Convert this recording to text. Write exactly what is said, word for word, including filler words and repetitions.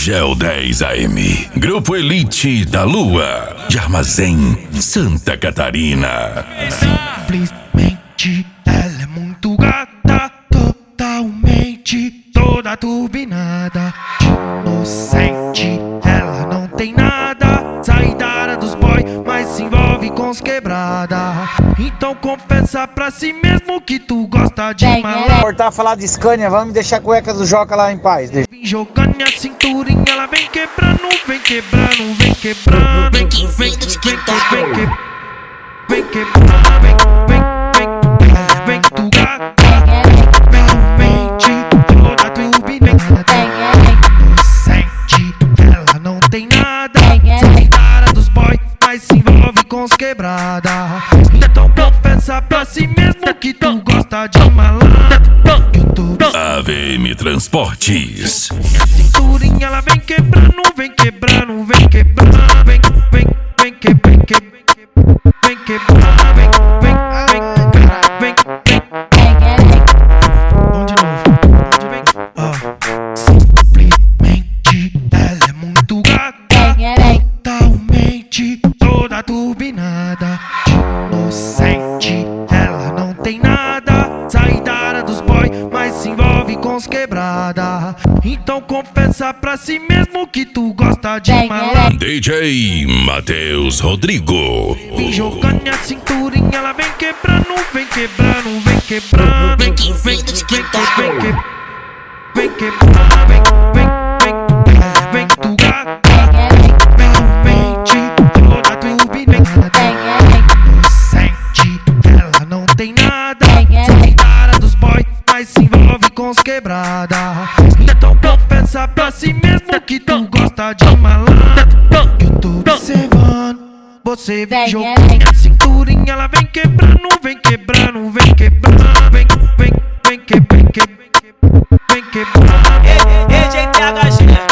Gel dez A M, Grupo Elite da Lua, de Armazém, Santa Catarina. Simplesmente ela é muito gata, totalmente toda turbinada, inocente, ela não tem nada, sai da área dos boy, mas se envolve com os quebrada. Então confessa pra si mesmo que tu gosta de malandro. Cortar falar de Scania, vamos deixar a cueca do Joca lá em paz. Deixa. Vem jogando a cinturinha, ela vem quebrando, vem quebrando, vem quebrando, vem que vem que vem que vem que vem quebrando, vem vem vem vem tu gata, realmente toda turbinada, inocente, ela não tem nada, sai da área dos boy, mas se envolve com os quebrada. Então confessa pra si mesmo que tu gosta de malandro. A V M Transportes. A cinturinha ela vem quebrando, vem quebrando, vem quebrando, vem, vem, vem que, vem que, vem quebrando, vem, vem, vem, vem, vem. Vamos de novo, onde vem? Ah. Simplesmente ela é muito gata, totalmente toda turbinada, inocente, ela não tem nada, sai da área dos boy, mas se envolve com os quebrada. Então confessa pra si mesmo que tu gosta de malandro. D J Matheus Rodrigo. Vem jogando a cinturinha, ela vem quebrando, vem quebrando, vem quebrando, vem que vem que vem que vem que vem quebrando, vem, vem, vem, vem tu gata, realmente toda turbinada, inocente, ela não tem nada, sai da área dos boy, mas se envolve com os quebrada. Então confessa pra si mesmo que tu gosta de malandro. Eu tô observando, você vem jogando a cinturinha, ela vem quebrando, vem quebrando, vem quebrando, vem, vem, vem que, vem que, vem quebrando. E J T H G